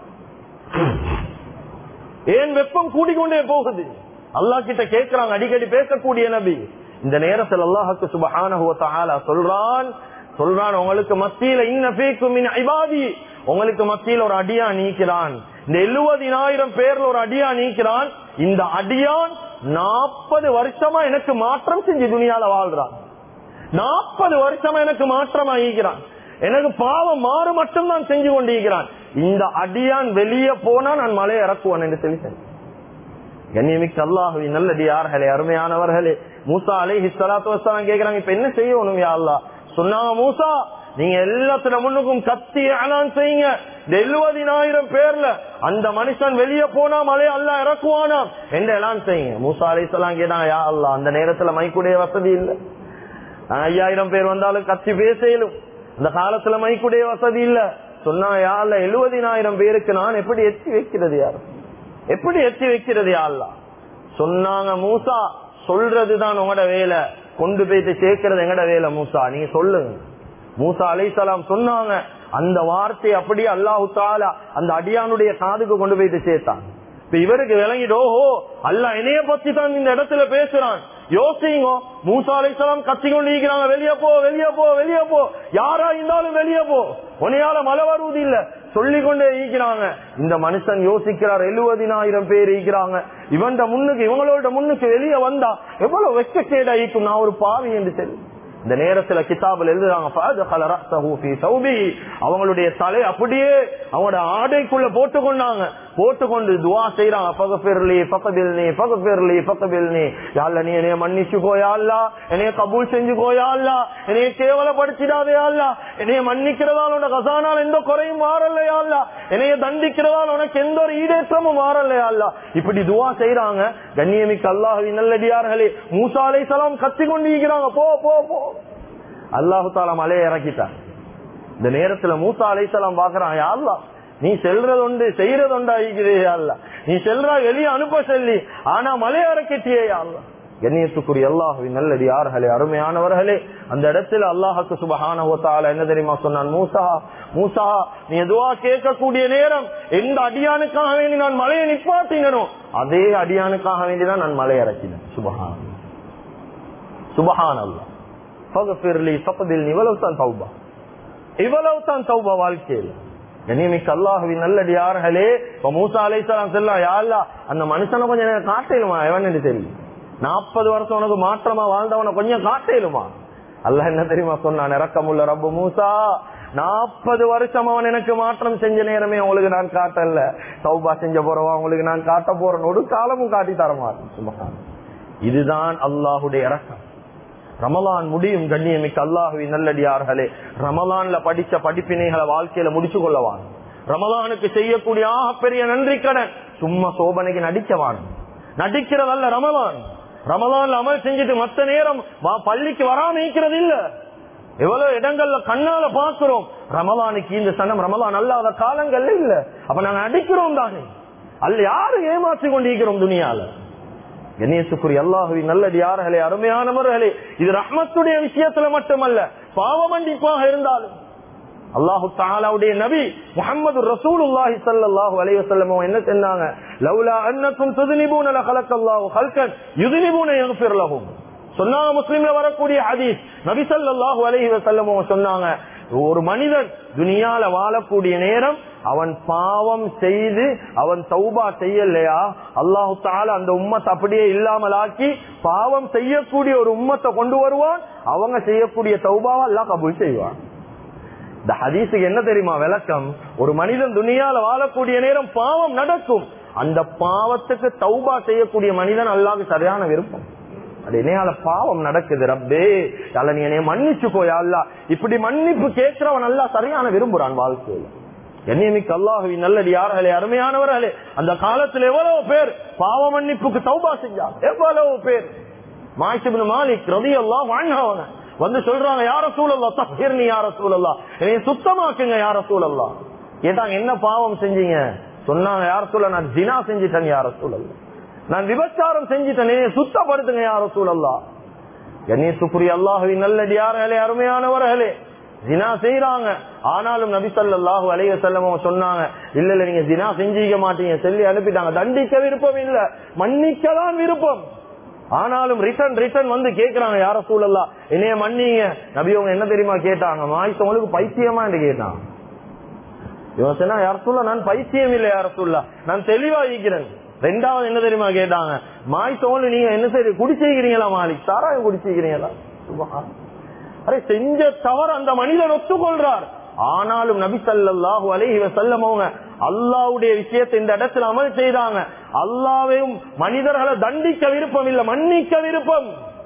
ஏன் வெப்பம் கூடிக்கொண்டே போகுது? அல்லாஹ் கிட்ட கேட்கிறாங்க, அடிக்கடி பேசக்கூடிய நபி. இந்த நேரத்தில் அல்லாஹ்வுக்கு சுப்ஹானஹு வ தஆலா சொல்றான், உங்களுக்கு மத்தியில இன்ன ஃபீக்கும் மின் இபாதி, உங்களுக்கு மத்தியில் ஒரு அடியான் நீக்கிறான். இந்த 70,000 பேர்ல ஒரு அடியான் நீக்கிறான். இந்த அடியான் 40 வருஷமா எனக்கு மாற்றம் செஞ்சு துணியால வாழ்றான். 40 வருஷமா எனக்கு மாற்றமா ஈக்கிறான். எனக்கு பாவம் மாறு மட்டும் தான் செஞ்சு கொண்டிருக்கிறான். இந்த அடியான் வெளியே போனா நான் மலையை இறக்குவான் என்று சொல்லி கண்ணியமிக்க அல்லாஹ்வின் நல்லடியார்களே, அருமையானவர்களே, மூசா அலைஹிஸ்ஸலாத்து வஸ்ஸலாம் கேக்குறாங்க, இப்ப என்ன செய்யணும் யா அல்லாஹ்? சொன்னாங்க, மூசா நீங்க எல்லாத்துல முன்னுக்கும் கத்தி அலான் செய்யுங்க. 70,000 பேர்ல அந்த மனுஷன் வெளியே போனா மலையை அல்லாஹ் இறக்குவானா என்று எல்லாம் செய்யுங்க. மூசா அலைஹிஸ்ஸலாம் கேட்டாங்க, யா அல்லாஹ் அந்த நேரத்துல மைக்குடைய வசதி இல்ல, 5000 பேர் வந்தாலும் கத்தி பேசலும், அந்த காலத்துல மைக்குடைய வசதி இல்ல. சொன்னா யா அல்லாஹ் 70,000 பேருக்கு நான் எப்படி எத்தி வைக்கிறது, யார் எப்படி எத்தி வைக்கிறது யா அல்லாஹ்? சொன்னாங்க, மூசா சொல்றதுதான் உங்களோட வேலை, கொண்டு போயிட்டு சேர்க்கிறது எங்கட வேலை மூசா, நீங்க சொல்லுங்க. மூசா அலைஹிஸ்ஸலாம் சொன்னாங்க. அந்த வார்த்தை அப்படியே அல்லாஹு தஆலா அந்த அடியானுடைய காதுக்கு கொண்டு போயிட்டு சேர்த்தான். இப்ப இவருக்கு விளங்கிடோ, அல்லாஹ் என்னைய பத்தி தான் இந்த இடத்துல பேசுறான். யோசிங்க, மூசா அலைஹிஸ்ஸலாம் கத்தி கொண்டு இருக்கிறாங்க, வெளியே போ வெளியே போ வெளியே போ, யாரா இருந்தாலும் வெளியே போ, உன்னையால மழை வருவது இல்ல சொல்லிக் கொண்டே இருக்கிறாங்க. இந்த மனுஷன் யோசிக்கிறார், 70,000 பேர் இருக்கிறாங்க, இவன் முன்னுக்கு இவங்களோட முன்னுக்கு வெளியே வந்தா எவ்வளவு வெட்கக்கேடா இருக்கும், நான் ஒரு பாவி என்று சொல்லி. இந்த நேரத்துல கிதாபில் எழுதுறாங்க, அவங்களுடைய தலை அப்படியே அவங்களோட ஆடைக்குள்ள போட்டுக்கொண்டாங்க. போட்டுக்கொண்டு துவா செய்யறாங்க, நீ என்னைய மன்னிச்சுக்கோயா அல்லா, என்னைய கபூல் செஞ்சுக்கோயா அல்லா, என்னைய கேவலப்படுத்திடாதே அல்லா, என்னைய மன்னிக்கிறதால் உனக்கு கசானால் எந்த குறையும் மாறலையா அல்லா, என்னைய தண்டிக்கிறதால் உனக்கு எந்த ஒரு ஈடேற்றமும் மாறலையா அல்லா. இப்படி துவா செய்யறாங்க. கண்ணியமிக்க அல்லாஹ்வின் நல்லடியார்களே, மூசா அலைஹிஸ்ஸலாம் கத்தி கொண்டிருக்கிறாங்க, போ போ போ. அல்லாஹு தஆலா மலையை இறக்கிட்டார். இந்த நேரத்துல மூசா அலைஹிஸ்ஸலாம் பாக்குறான், யா அல்லாஹ் நீ செல்றது உண்டு செய்யறது உண்டா இருக்கிறே அல்ல, நீ செல்றா வெளியே அனுப்ப சொல்லி, ஆனா மலையை இறக்கிட்டியே அல்ல. கண்ணியத்துக்குரிய அல்லாஹ்வின் நல்லடியார்களே, அருமையானவர்களே, அந்த இடத்துல அல்லாஹ்வுக்கு சுப்ஹானஹு வ தஆலா என்ன தெரியுமா சொன்னான்? மூசா மூசா நீ துஆ கேட்கக்கூடிய நேரம் எந்த அடியானுக்காக வேண்டி நான் மலையை நிப்பாட்டினோ அதே அடியானுக்காக வேண்டிதான் நான் மலையை இறக்கினேன். சுப்ஹானல்லாஹ் சுப்ஹானல்லாஹ் ஃபக்ஃபிர்லி ஃபக்பில்னி, இவ்வளவுதான் தௌபா, இவ்வளவுதான் தௌபா வாழ்க்கையில். கண்ணியமிக்க அல்லாஹ்வின் நல்லடியார்களே, மூசா அலைஹிஸ்ஸலாம் சொல்லலாம், யா அல்லாஹ் அந்த மனுஷனை கொஞ்சம் காட்டேலுமா, எவன் என்று தெரியும், 40 வருஷம் உனக்கு மாற்றமா வாழ்ந்தவனை கொஞ்சம் காட்டேலுமா? அல்லாஹ் என்ன தெரியுமா சொன்னான்? இரக்கமுள்ள ரப்பு மூசா, 40 வருஷம் அவன் எனக்கு மாற்றம் செஞ்ச நேரமே உங்களுக்கு நான் காட்டல, தௌபா செஞ்ச போறவா உங்களுக்கு நான் காட்ட போறேன், ஒரு காலமும் காட்டி தரமாட்டேன். சுப்ஹான். இதுதான் அல்லாஹுடைய இரக்கம். ரமலான் முடியும். கண்ணியமிக்க அல்லாஹ்வின் நல்லடியார்களே, ரமலான்ல படிச்ச படிப்பினைகளை வாழ்க்கையில முடிச்சு கொள்ளவான். ரமலானுக்கு செய்யக்கூடிய பெரிய நன்றி கடன் சும்மா சோபனைக்கு நடிக்கவான். நடிக்கிறதல்ல ரமலான். ரமலான்ல அமல் செஞ்சுட்டு மத்த நேரம் பள்ளிக்கு வராம இருக்கிறது இல்ல. எவ்வளவு இடங்கள்ல கண்ணால பாக்குறோம், ரமலானுக்கு இந்த சனம் ரமலான் அல்லாத காலங்கள்ல இல்ல. அப்ப நாங்க நடிக்கிறோம் தானே, அல்ல யாரு ஏமாற்றி கொண்டிருக்கிறோம் துனியால. கண்ணியத்துக்குரிய அல்லாஹ்வின் நல்லடியார்களே, அருமையானவர்களே, இது ரஹ்மத்துடைய விஷயத்துல மட்டுமல்ல, பாவ மன்னிப்பாக இருந்தாலும் அல்லாஹு தஆலாவுடைய நபி முஹம்மது ரசூலுல்லாஹி ஸல்லல்லாஹு அலைஹி வஸல்லம் என்ன சொன்னாங்க? லௌலா அன்னக்கும் துذنبون லخلقல்லாஹு خلقன் யுذنبون يغفر لهم சொன்னாங்க. முஸ்லிம்ல வரக்கூடிய ஹதீஸ், நபி ஸல்லல்லாஹு அலைஹி வஸல்லம் சொன்னாங்க, ஒரு மனிதன் துனியால வாழக்கூடிய நேரம் அவன் பாவம் செய்து அவன் தௌபா செய்யலையா, அல்லாஹு தஆலா அந்த உம்மத்தை அப்படியே இல்லாமல் ஆக்கி பாவம் செய்யக்கூடிய ஒரு உம்மத்தை கொண்டு வருவான். அவங்க செய்யக்கூடிய தௌபாவை அல்லாஹ் கபூல் செய்வான். இந்த ஹதீஸுக்கு என்ன தெரியுமா விளக்கம்? ஒரு மனிதன் துனியால வாழக்கூடிய நேரம் பாவம் நடக்கும், அந்த பாவத்துக்கு தௌபா செய்யக்கூடிய மனிதன் அல்லாஹ்வுக்கு சரியான விருப்பம். அது என்னையால பாவம் நடக்குது ரப்பே, அல்ல நீ என்னைய மன்னிச்சுக்கோயா அல்லா, இப்படி மன்னிப்பு கேட்கிறவன் அல்லாஹ் சரியான விரும்புறான் வாழ்க்கையில. கண்ணியமிக்க அல்லாஹ்வின் நல்லடியார்களே, அருமையானவர்களே, அந்த காலத்துல எவ்வளவு பேர் பாவ மன்னிப்புக்கு தௌபா செஞ்சாங்க, எவ்வளவு பேர். மாயிஸ் இப்னு மாலிக் ரலியல்லாஹு அன்ஹு வந்து சொல்றாங்க, யா ரசூலல்லாஹ் தஹ்ஹிர்னி யா ரசூலல்லாஹ், என்னைய சுத்தமாக்குங்க யா ரசூலல்லாஹ். கேட்டாங்க, என்ன பாவம் செஞ்சீங்க? சொன்னாங்க, யா ரசூலல்லாஹ் நான் ஜினா செஞ்சிட்டேன் யா ரசூலல்லாஹ், நான் விபச்சாரம் செஞ்சிட்டேன், சுத்தப்படுத்துங்க யா ரசூலல்லாஹ். கண்ணியத்துக்குரிய அல்லாஹ்வின் நல்லடியார்களே, அருமையானவர்களே, ஜினா செய்யறாங்க. ஆனாலும் நபி ஸல்லல்லாஹு அலைஹி வஸல்லம் சொன்னாங்க, இல்ல இல்ல நீங்க ஜினா செஞ்சிக்க மாட்டீங்க சொல்லி அனுப்பிட்டாங்க. தண்டிக்க விருப்பம் இல்ல, மன்னிக்கலாம் விருப்பம். ஆனாலும் ரிட்டர்ன் வந்து கேக்குறாங்க, யா ரசூலல்லாஹ் என்னைய மன்னிங்க. நபி அவங்க என்ன தெரியுமா கேட்டாங்க? மாயிஸ் உங்களுக்கு பைத்தியமா என்று கேட்டாங்க. இவன் சொன்னா யார் சொல்ல நான் பைத்தியம் இல்லை, யார சொல்ல நான் தெளிவா இருக்கிறேன். ரெண்டாவது என்ன தெரியுமா கேட்டாங்க, மாய் தோல் நீங்க என்ன சரி குடிச்சிருக்கிறீங்களா மாலிக், சாராயம் குடிச்சிருக்கிறீங்களா? அரே செஞ்ச தவறு அந்த மனிதன் ஒத்துக்கொள்றார். ஆனாலும் நபி ஸல்லல்லாஹு அலைஹி வஸல்லம் அவங்க அல்லாஹ்வுடைய விஷயத்தை இந்த இடத்துல அமல் செய்தாங்க. அல்லாஹ்வையும் மனிதர்களை தண்டிக்க விருப்பம் இல்ல, மன்னிக்க விருப்பம்.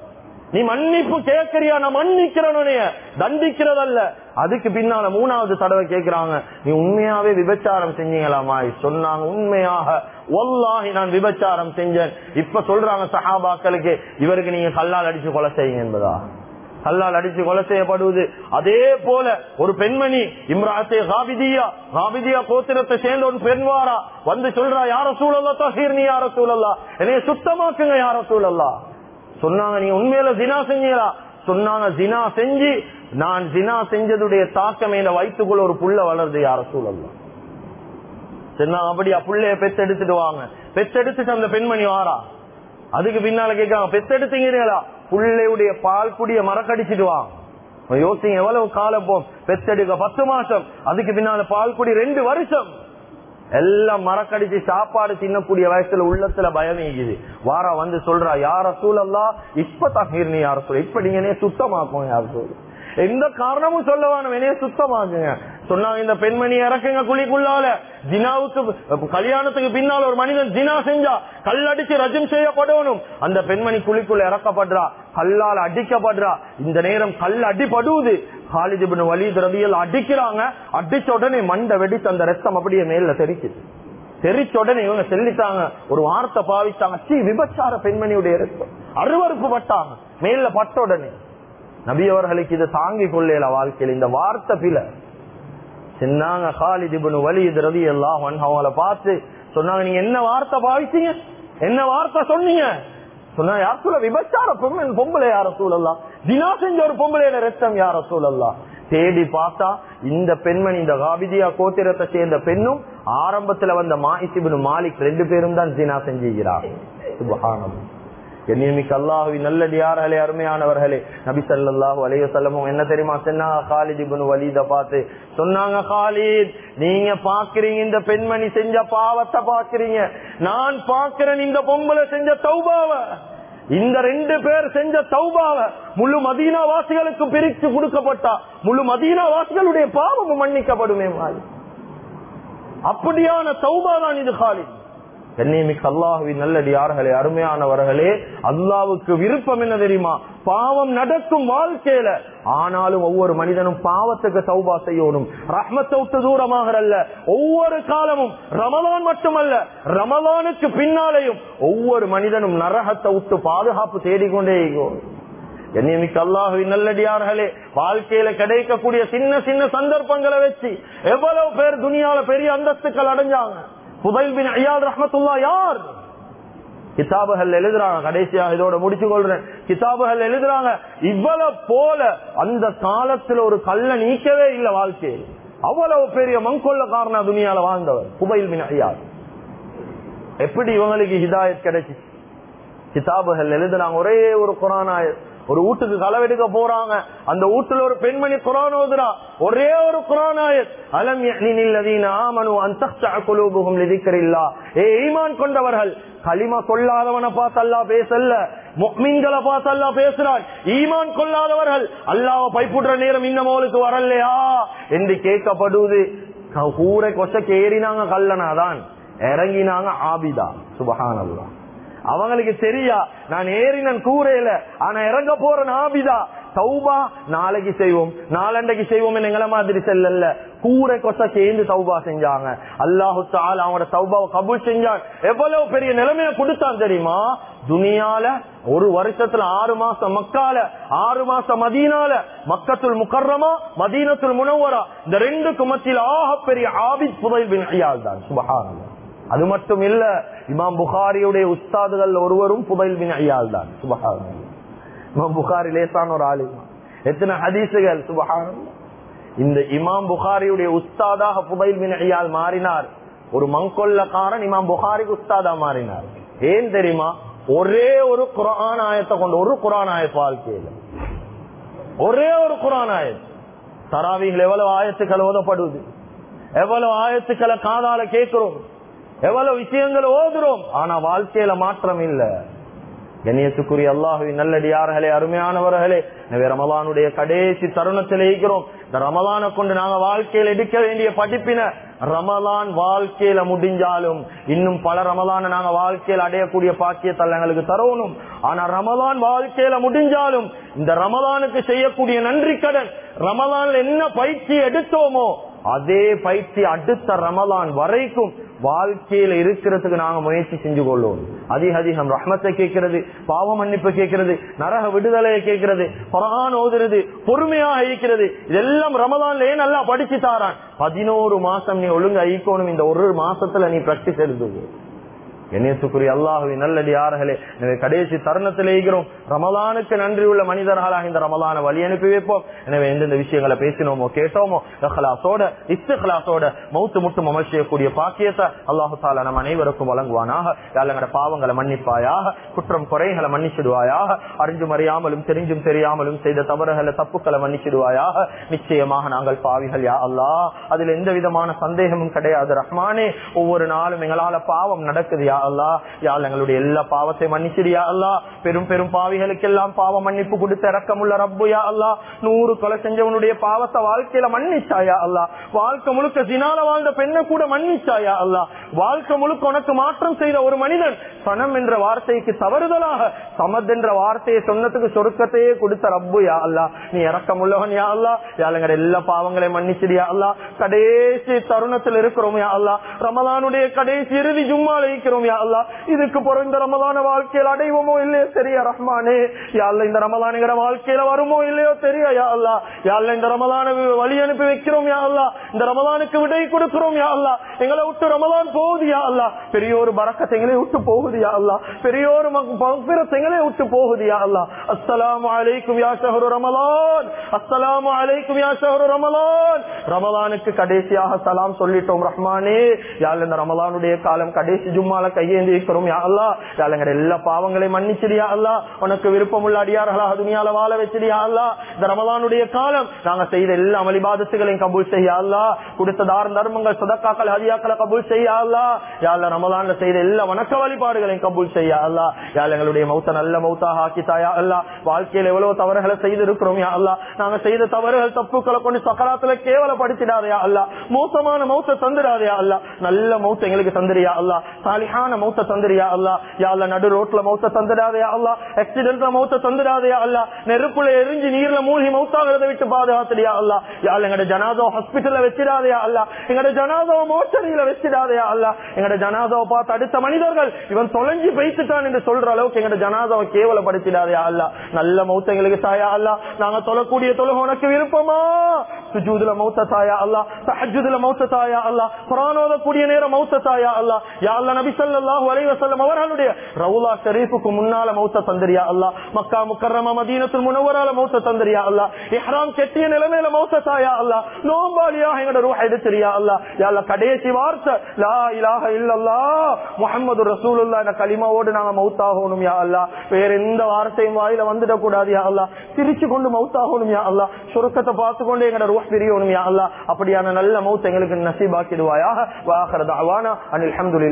நீ மன்னிப்பு கேட்கறியா, நான் மன்னிக்கிறவனைய தண்டிக்கிறதல்ல. அதுக்கு பின்னால மூணாவது தடவை கேட்கிறாங்க, நீ உண்மையாவே விபச்சாரம் செஞ்சீங்களாமா? சொன்னாங்க, உண்மையாக வல்லாஹி நான் விபச்சாரம் செஞ்சேன். இப்ப சொல்றாங்க சஹாபாக்களுக்கு, இவருக்கு நீங்க கல்லால் அடிச்சு கொலை செய்யுங்க என்பதா? கல்லால் அடிச்சு கொலை செய்யப்படுவது. அதே போல ஒரு பெண்மணி இம்ராத்தே காபிதியா கோத்திரத்தை சேர்ந்த ஒரு பெண்வாரா வந்து சொல்றா, யார ரசூலல்லாஹ் தஹீர்னி யா ரசூலல்லாஹ், என்னைய சுத்தமாக்குங்க யா ரசூலல்லாஹ். சொன்னாங்க, நீங்க உண்மையில ஜினா செஞ்சீங்களா? சொன்னாங்க, ஜினா செஞ்சு நான் ஜினா செஞ்சதுடைய தாக்கம் என வயிற்றுக்குள்ள ஒரு புள்ள வளருது யா ரசூலல்லாஹ். சொன்னாங்க, அப்படியா, புள்ளைய பெத்தெடுத்துட்டு வாங்க. பெத்தெடுத்துட்டு அந்த பெண்மணி வாரா. அதுக்கு பின்னால கேட்காங்க, பெத்தெடுத்தீங்களா? புள்ளையுடைய பால் குடிய மறக்கடிச்சிட்டு வாங்க. யோசிங்க எவ்வளவு காலம் போம், பெத்தெடுக்க 10 மாசம், அதுக்கு பின்னால பால் குடி 2 வருஷம், எல்லாம் மறக்கடிச்சு சாப்பாடு தின்னக்கூடிய வயசுல உள்ளத்துல பயம் இருக்குது. வாரா வந்து சொல்றா, யா ரசூலல்லாஹ் இப்ப தஹீர்னி யா ரசூல், இப்ப நீங்க சுத்தமாக்கும் யா ரசூல், எந்த காரணமும் சொல்லவான என்னைய சுத்தமாக்குங்க. சொன்னாங்க, இந்த பெண்மணி இறக்குங்க குழிக்குள்ளால. ஜினாவுக்கு கல்யாணத்துக்கு பின்னால் ஒரு மனிதன் ஜினா செஞ்சா கல்லடிச்சு ரஜம் செய்யப்படணும். அந்த பெண்மணி குழிக்குள்ள இறக்கப்படுறா, கல்லால் அடிக்கப்படுறா. இந்த நேரம் கல் அடிபடுவது. காலித் இப்னு வலீத் ரலியல்லாஹு அடிக்கிறாங்க. அடிச்ச உடனே மண்டை வெடித்து அந்த ரத்தம் அப்படியே மேல தெரிக்குது. தெரிச்ச உடனே இவங்க செல்லிட்டாங்க, ஒரு வார்த்தை பாவிச்சாங்க, சீ விபச்சார பெண்மணியுடைய ரத்தம். அருவருப்பு பட்டாங்க. மேல பட்ட உடனே நபி அவர்களுக்கு இதை தாங்கிக் கொள்ளல வாழ்க்கையில். இந்த வார்த்தை பில சொன்னாங்க. காலித் இப்னு வலீத் ரலியல்லாஹு அன்ஹு அவங்கள பார்த்து சொன்னாங்க, நீங்க என்ன வார்த்தை பாவிச்சீங்க, என்ன வார்த்தை சொன்னீங்க? சொன்னா, யார் சொல்ல விபச்சார பொம்பளை யார சூழல்லாம், தினா செஞ்ச ஒரு பொம்பளையோட ரத்தம் யார சூழல்லாம். தேடி பார்த்தா இந்த பெண்மணி, இந்த காபிதியா கோத்திரத்தை சேர்ந்த பெண்ணும் ஆரம்பத்துல வந்த மாயிஸ் இப்னு மாலிக் 2 பேரும் தான் ஜினா செஞ்சுகிறார். சுப்ஹானல்லாஹ். கண்ணியமிக்க அல்லாஹ்வின் நல்லடியார்களே, அருமையானவர்களே, நபி ஸல்லல்லாஹு அலைஹி வஸல்லம் என்ன தெரியுமா சொன்னாங்க? காலித் இப்னு வலீத பார்த்து சொன்னாங்க, காலித் நீங்க பாக்குறீங்க இந்த பெண்மணி செஞ்ச பாவத்தை பாக்குறீங்க, நான் பாக்குறேன் இந்த பொம்பளை செஞ்ச தௌபாவ. இந்த 2 பேர் செஞ்ச தௌபாவ முழு மதீனா வாசிகளுக்கு பிரித்து கொடுக்கப்பட்டா முழு மதீனா வாசிகளுடைய பாவம் மன்னிக்கப்படுமே. அப்படியான தௌபா தான் இது காலித். கண்ணியமிக்க அல்லாஹ்வின் நல்லடியார்களே, அருமையானவர்களே, அல்லாஹ்வுக்கு விருப்பம் என்ன தெரியுமா? பாவம் நடக்கும் வாழ்க்கையில, ஆனாலும் ஒவ்வொரு மனிதனும் பாவத்துக்கு தௌபா செய்யணும். ரஹ்மத்தை விட்டு தூரமாக அல்ல. ஒவ்வொரு காலமும் ரமலான் மட்டுமல்ல, ரமலானுக்கு பின்னாலேயும் ஒவ்வொரு மனிதனும் நரகத்தை விட்டு பாதுகாப்பு தேடிக்கொண்டே இருக்கும். கண்ணியமிக்க அல்லாஹ்வின் நல்லடியார்களே, வாழ்க்கையில கிடைக்கக்கூடிய சின்ன சின்ன சந்தர்ப்பங்களை வச்சு எவ்வளவு பேர் துனியால பெரிய அந்தஸ்துக்கள் அடைஞ்சாங்க. ஃபுதைல் பின் இயாத் ரஹ்மத்துல்லாஹ் யார்? கிதாபுகள் எழுதுறாங்க. கடைசியாக இதோட முடிச்சு கொள்றேன். கிதாபுகள் எழுதுறாங்க, இவ்வளவு போல அந்த காலத்துல ஒரு கல்ல நீக்கவே இல்லை வாழ்க்கையில். அவ்வளவு பெரிய மங்கொல்லக்காரனா துனியால வாழ்ந்தவர் ஃபுதைல் பின் இயாத். எப்படி இவங்களுக்கு ஹிதாயத் கிடைச்சு? கிதாபுகள் எழுதுறாங்க, ஒரே ஒரு குர்ஆன் ஆயத். ஒரு வீட்டுக்கு களவெடுக்க போறாங்க, அந்த வீட்டுல ஒரு பெண்மணி குர்ஆன் ஓதுறா, ஒரே ஒரு குர்ஆன் ஆயத், அலம் யஹ்னில் லதீன ஆமனு அன் தக்ஷஅ குலூபுஹும் லிதிக்ரில்லாஹ். ஈமான் கொண்டவர்கள், கலிமா சொல்லாதவனை பார்த்து அல்லாஹ் பேசல, முஃமின்களை பார்த்து அல்லாஹ் பேசுறான். ஈமான் கொள்ளாதவர்கள் அல்லாஹ்வை பயப்படுற நேரம் இன்னும் அவளுக்கு வரலையா என்று கேட்கப்படுவது. கூரை கொசக்கு ஏறினாங்க கல்லனாதான், இறங்கினாங்க ஆபிதா. சுப்ஹானல்லாஹ். அவங்களுக்கு தெரியா நான் ஏறினன் கூரையில, ஆனா இறங்க போறேன் ஆபிதா. தௌபா நாளைக்கு செய்வோம், நாளண்டைக்கு செய்வோம் எங்களை மாதிரி செல்லல. கூரை கொச சேர்ந்து தௌபா செஞ்சாங்க. அல்லாஹு தஆலா அவங்களோட தௌபாவை கபூல் செஞ்சான். எவ்வளவு பெரிய நிலைமையை கொடுத்தான் தெரியுமா? துனியால ஒரு வருஷத்துல 6 மாசம் மக்கால, 6 மாசம் மதீனால, மக்கத்துல் முகர்ரமா, மதீனத்துல் முனவ்வரா, இந்த 2க்கு மத்தியில் ஆக பெரிய ஆபித் ஃபுதைல் பின் இயாத் தான். சுப்ஹானல்லாஹ். அது மட்டும் இல்ல, இமாம் புகாரியுடைய உஸ்தாதுகள் ஒருவரும் ஃபுதைல் பின் இயாத் தான். சுப்ஹானல்லாஹ். இமாம் புகாரி லேசான ஒரு ஆலிம், எத்தனை ஹதீசுகள். சுப்ஹானல்லாஹ். இந்த இமாம் புகாரியுடைய உஸ்தாதாக ஃபுதைல் பின் இயாத் மாறினார். ஒரு மங்கொல்லக்காரன் இமாம் புகாரிக்கு உஸ்தாதா மாறினார். ஏன் தெரியுமா? ஒரே ஒரு குர்ஆன் ஆயத்தை கொண்டு, ஒரு குர்ஆன் ஆயத் வாழ்க்கையில, ஒரே ஒரு குர்ஆன் ஆயத். தராவீஹ்ல எவ்வளவு ஆயத்துக்கள் ஓதப்படுது, எவ்வளவு ஆயத்துக்களை காதால கேட்கிறோம், எவ்வளவு விஷயங்களை ஓதுறோம், ஆனா வாழ்க்கையில மாற்றம் இல்ல. கண்ணியத்துக்குரிய அல்லாஹ்வின் நல்லடியார்களே, அருமையானவர்களே, எனவே ரமலானுடைய கடைசி தருணத்தில் இருக்கிறோம். இந்த ரமலானை கொண்டு நாங்க வாழ்க்கையில் எடுக்க வேண்டிய படிப்பின, ரமலான் வாழ்க்கையில முடிஞ்சாலும் இன்னும் பல ரமலான நாங்க வாழ்க்கையில் அடையக்கூடிய பாக்கியத்தை எங்களுக்கு தரணும். ஆனா ரமலான் வாழ்க்கையில முடிஞ்சாலும் இந்த ரமலானுக்கு செய்யக்கூடிய நன்றி கடன், ரமலான்ல என்ன பயிற்சி எடுத்தோமோ அதே பயிற்சி அடுத்த ரமலான் வரைக்கும் வாழ்க்கையில இருக்கிறதுக்கு நாங்க முயற்சி செஞ்சு கொள்வோம். அதிகம் ரஹ்மத்தை கேட்கிறது, பாவ மன்னிப்பு கேட்கிறது, நரக விடுதலையை கேட்கிறது, குர்ஆன் ஓதுறது, பொறுமையா இருக்கிறது, இதெல்லாம் ரமலான்ல நல்லா படிச்சு தாரான். 11 மாசம் நீ ஒழுங்கு ஐக்கோணும், இந்த ஒரு மாசத்துல நீ பிராக்டிஸ் எடுத்து. கண்ணியத்துக்குரிய அல்லாஹ்வின் நல்லடியார்களே, எனவே கடைசி தருணத்தில் இருக்கிறோம். ரமலானுக்கு நன்றி உள்ள மனிதர்களாக இந்த ரமலானை வழி அனுப்பி வைப்போம். எனவே எந்தெந்த விஷயங்களை பேசினோமோ கேட்டோமோ இஹ்லாஸோட இஸ்திக்லாஸோட மௌத்து முட்டும் அமல் செய்யக்கூடிய பாக்கியத்தை அல்லாஹு தஆலா நம் அனைவருக்கும் வழங்குவானாக. எங்களோட பாவங்களை மன்னிப்பாயாக, குற்றம் குறைகளை மன்னிச்சிடுவாயாக, அறிஞ்சும் அறியாமலும் தெரிஞ்சும் தெரியாமலும் செய்த தவறுகளை தப்புக்களை மன்னிச்சிடுவாயாக. நிச்சயமாக நாங்கள் பாவிகள் யா அல்லாஹ், அதுல எந்த விதமான சந்தேகமும் கிடையாது ரஹ்மானே. ஒவ்வொரு நாளும் எங்களால பாவம் நடக்குது யா அல்லாஹ். யா அல்லாஹ், எங்களுடைய எல்லா பாவத்தை மன்னிச்சிடு யா அல்லாஹ். பெரும் பெரும் பாவிகளுக்கு எல்லாம் பாவ மன்னிப்பு கொடுத்த இரக்கமுள்ள ரப்பு யா அல்லாஹ். 100 கொலை செஞ்சவனுடைய பாவத்தை வாழ்க்கையில மன்னிச்சாயா அல்லாஹ். வாழ்க்கை முழுக்க ஜினால வாழ்ந்த பெண்ணை கூட மன்னிச்சாயா அல்லாஹ். வாழ்க்கை முழுக்க உனக்கு மாற்றம் செய்த ஒரு மனிதன் சனம் என்ற வார்த்தைக்கு தவறுதலாக சமத் என்ற வார்த்தையை சொன்னதுக்கு சொருக்கத்தையே கொடுத்த ரப்பு யா அல்லாஹ். நீ இரக்கமுள்ளவன் யா அல்லாஹ். யா அல்லாஹ், எங்களுடைய எல்லா பாவங்களையும் மன்னிச்சிடு யா அல்லாஹ். கடைசி தருணத்தில் இருக்கிறோம் யா அல்லாஹ். ரமலானுடைய கடைசி இறுதி ஜும்மால இருக்கிறோம் யா அல்லாஹ். இதுக்கு பிறந்த ரமலான வாழ்க்கையில் அடைவோமோ இல்லையோ தெரியா ரஹ்மானே. யா அல்லாஹ், இந்த ரமலானுங்கிற வாழ்க்கையில வருமோ இல்லையோ தெரியா யா அல்லாஹ். யா அல்லாஹ், இந்த ரமலான வழி அனுப்பி வைக்கிறோம் யா அல்லாஹ். இந்த ரமலானுக்கு விடை கொடுக்கிறோம் யா அல்லாஹ். எங்களை விட்டு ரமலான் போகுது யா அல்லாஹ். பெரிய ஒரு பரக்கத் எங்களை விட்டு போகுது யா அல்லாஹ். பெரிய ஒரு மக்ஃபிரத் எங்களை விட்டு போகுது யா அல்லாஹ். அஸ்ஸலாமு அலைக்கும் யா ஷஹ்ரு ரமலான், அஸ்ஸலாமு அலைக்கும் யா ஷஹ்ரு ரமலான். ரமலானுக்கு கடைசியாக சலாம் சொல்லிட்டோம் ரஹ்மானே. யா அல்லாஹ், இந்த ரமலானுடைய காலம் கடைசி ஜும்மால கையேந்தி இருக்கிறோம் யா அல்லாஹ். யா அல்லாஹ், எல்லா பாவங்களையும் மன்னிச்சிடு யா அல்லாஹ். உனக்கு விருப்பமுள்ள அடியார்களாக துனியால வாழ வச்சிடு யா அல்லாஹ். இந்த ரமலானுடைய காலம் நாங்க செய்த எல்லா அமல் இபாதத்துகளையும் கபூல் செய்ய அல்லாஹ். கொடுத்த தர்மங்கள் சதக்காக்கள் ஹதியாக்களை கபூல் செய்ய அல்லாஹ். யா அல்லாஹ், ரமலான்ல செய்த எல்லா வணக்க வழிபாடுகளையும் கபூல் செய்ய அல்லாஹ். யா அல்லாஹ், எங்களுடைய மௌத்த நல்ல மௌத்தாக ஆக்கித்தாயா அல்லாஹ். வாழ்க்கையில எவ்வளவு தவறுகளை செய்து இருக்கிறோம் யா அல்லாஹ். நாங்க செய்த தவறுகள் தப்புக்களை கொண்டு சக்கராத்துல கேவலப்படுத்திடாதயா அல்லாஹ். மோசமான மௌத்த தந்துடாதயா அல்லாஹ். நல்ல மௌத்த எங்களுக்கு தந்துரியா அல்லாஹ். சாலிஹான மௌத்த தந்துரியா அல்லாஹ். யா அல்லாஹ், நடு ரோட்ல மௌத்த தந்துடாதயா அல்லாஹ். ஆக்சிடென்ட்ல மௌத்த தந்துடாதயா அல்லாஹ். நெருப்புல எரிஞ்சு நீர்ல மூழ்கி மௌத்தாகிறத விட்டு பாதுகாத்துடியா அல்லாஹ். யா அல்லாஹ், எங்கட ஜனாதா ஹாஸ்பிட்டல்ல வச்சிடாதயா அல்லாஹ். எங்கட ஜனாதா மோச்சரியில வச்சிடாதயா அல்லாஹ். எங்கட ஜனாதாவை பார்த்து அடுத்த மனிதர்கள் இவன் தொலைஞ்சு வைத்துட்டான் என்று சொல்ற அளவுக்கு எங்கட ஜனாதாவை கேவலப்படுத்திடாதயா அல்லாஹ். நல்ல மௌத்த எங்களுக்கு தாயா அல்லாஹ். நாங்க தொழக்கூடிய தொழுகை உனக்கு விருப்பமா? சுஜூதுல மௌத்த தாயா அல்லாஹ். தஹஜ்ஜுதுல மௌத்த தாயா அல்லாஹ். குர்ஆன் ஓதக்கூடிய நேரம் மௌத்த தாயா அல்லாஹ். யா அல்லாஹ், நபி ஸல்லல்லாஹு அலைஹி வஸல்லம் அவர்களுடைய ரவுலா ஷரீஃபுக்கு முன்னால மௌத்த தந்திரியா அல்லாஹ். மக்கா முக்கர்ரமா மதீனத்துல் முனவ்வரால மௌத்த தந்திரியா அல்லாஹ். இஹ்ராம் கட்டிய நிலைமையில மௌத்த தாயா அல்லாஹ். நோம்பாலியாக எங்கட ரூஹ் எடுத்துறியா அல்லாஹ். யா அல்லாஹ், கடைசி வார்த்தை லா இலாஹ இல்லல்லாஹ் முஹம்மதுர் ரசூலுல்லாஹ் என்ற கலிமாவோடு நாங்க மௌத்தாகணும் யா அல்லாஹ். வேற எந்த வார்த்தையும் வாயில வந்துட கூடாது யா அல்லாஹ். சிரிச்சு கொண்டு மௌத்தாகணும் யா அல்லாஹ். சுருக்கத்தை பார்த்து கொண்டு எங்கட ரூஹ் பிரியணும் யா அல்லாஹ். அப்படியான நல்ல மௌத் எங்களுக்கு நசீபாக்கிடுவாயாக. வ ஆகிரு தஅவானா அனில் ஹம்துலில்லாஹ்.